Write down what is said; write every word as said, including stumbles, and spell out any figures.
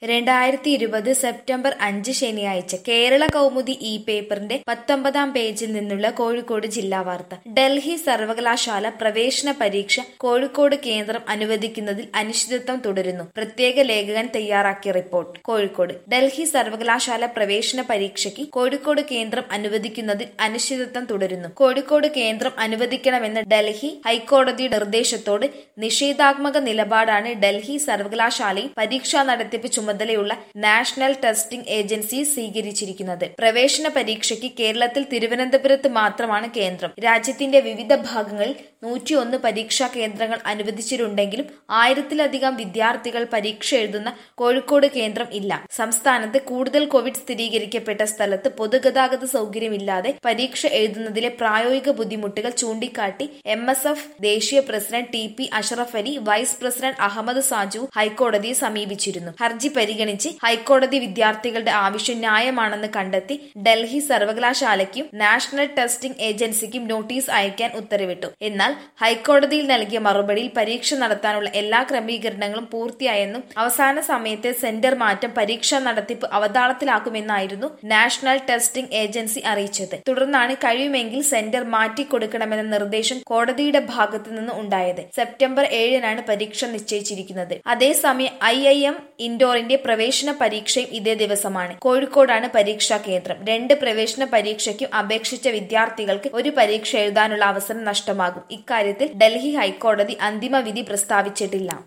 രണ്ടായിരത്തി ഇരുപത് സെപ്റ്റംബർ അഞ്ച് ശനിയാഴ്ച കേരള കൗമുദി ഇ പേപ്പറിന്റെ പത്തൊമ്പതാം പേജിൽ നിന്നുള്ള കോഴിക്കോട് ജില്ലാ വാർത്ത. ഡൽഹി സർവകലാശാല പ്രവേശന പരീക്ഷ കോഴിക്കോട് കേന്ദ്രം അനുവദിക്കുന്നതിൽ അനിശ്ചിതത്വം തുടരുന്നു. പ്രത്യേക ലേഖകൻ തയ്യാറാക്കിയ റിപ്പോർട്ട്. കോഴിക്കോട് ഡൽഹി സർവകലാശാല പ്രവേശന പരീക്ഷയ്ക്ക് കോഴിക്കോട് കേന്ദ്രം അനുവദിക്കുന്നതിൽ അനിശ്ചിതത്വം തുടരുന്നു. കോഴിക്കോട് കേന്ദ്രം അനുവദിക്കണമെന്ന ഡൽഹി ഹൈക്കോടതിയുടെ നിർദ്ദേശത്തോട് നിഷേധാത്മക നിലപാടാണ് ഡൽഹി സർവകലാശാലയും പരീക്ഷാ നടത്തിപ്പ് ചുമതലയുള്ള നാഷണൽ ടെസ്റ്റിംഗ് ഏജൻസി സ്വീകരിച്ചിരിക്കുന്നത്. പ്രവേശന പരീക്ഷയ്ക്ക് കേരളത്തിൽ തിരുവനന്തപുരത്ത് മാത്രമാണ് കേന്ദ്രം. രാജ്യത്തിന്റെ വിവിധ ഭാഗങ്ങളിൽ നൂറ്റിയൊന്ന് പരീക്ഷാ കേന്ദ്രങ്ങൾ അനുവദിച്ചിട്ടുണ്ടെങ്കിലും ആയിരത്തിലധികം വിദ്യാർത്ഥികൾ പരീക്ഷ എഴുതുന്ന കോഴിക്കോട് കേന്ദ്രം ഇല്ല. സംസ്ഥാനത്ത് കൂടുതൽ കോവിഡ് സ്ഥിരീകരിക്കപ്പെട്ട സ്ഥലത്ത് പൊതുഗതാഗത സൗകര്യമില്ലാതെ പരീക്ഷ എഴുതുന്നതിലെ പ്രായോഗിക ബുദ്ധിമുട്ടുകൾ ചൂണ്ടിക്കാട്ടി എം എസ് എഫ് ദേശീയ president T P Ashraf Ali, vice president Ahmed Saju ഹൈക്കോടതിയെ സമീപിച്ചിരുന്നു. ഹർജി പരിഗണിച്ച് ഹൈക്കോടതി വിദ്യാർത്ഥികളുടെ ആവശ്യം ന്യായമാണെന്ന് കണ്ടെത്തി ഡൽഹി സർവകലാശാലയ്ക്കും നാഷണൽ ടെസ്റ്റിംഗ് ഏജൻസിക്കും നോട്ടീസ് അയക്കാൻ ഉത്തരവിട്ടു. എന്നാൽ ഹൈക്കോടതിയിൽ നൽകിയ മറുപടിയിൽ പരീക്ഷ നടത്താനുള്ള എല്ലാ ക്രമീകരണങ്ങളും പൂർത്തിയായെന്നും അവസാന സമയത്തെ സെന്റർ മാറ്റം പരീക്ഷാ നടത്തിപ്പ് അവതാളത്തിലാക്കുമെന്നായിരുന്നു നാഷണൽ ടെസ്റ്റിംഗ് ഏജൻസി അറിയിച്ചത്. തുടർന്നാണ് കഴിയുമെങ്കിൽ സെന്റർ മാറ്റിക്കൊടുക്കണമെന്ന നിർദ്ദേശം കോടതിയുടെ ഭാഗത്തു നിന്ന് ഉണ്ടായത്. സെപ്റ്റംബർ ഏഴിനാണ് പരീക്ഷ നിശ്ചയിച്ചിരിക്കുന്നത്. അതേസമയം ഐ ഐ എം ഇൻഡോറിന്റെ പ്രവേശന പരീക്ഷയും ഇതേ ദിവസമാണ്. കോഴിക്കോടാണ് പരീക്ഷാ കേന്ദ്രം. രണ്ട് പ്രവേശന പരീക്ഷയ്ക്കും അപേക്ഷിച്ച വിദ്യാർത്ഥികൾക്ക് ഒരു പരീക്ഷ എഴുതാനുള്ള അവസരം നഷ്ടമാകും. ഇക്കാര്യത്തിൽ ഡൽഹി ഹൈക്കോടതി അന്തിമ വിധി പ്രസ്താവിച്ചിട്ടില്ല.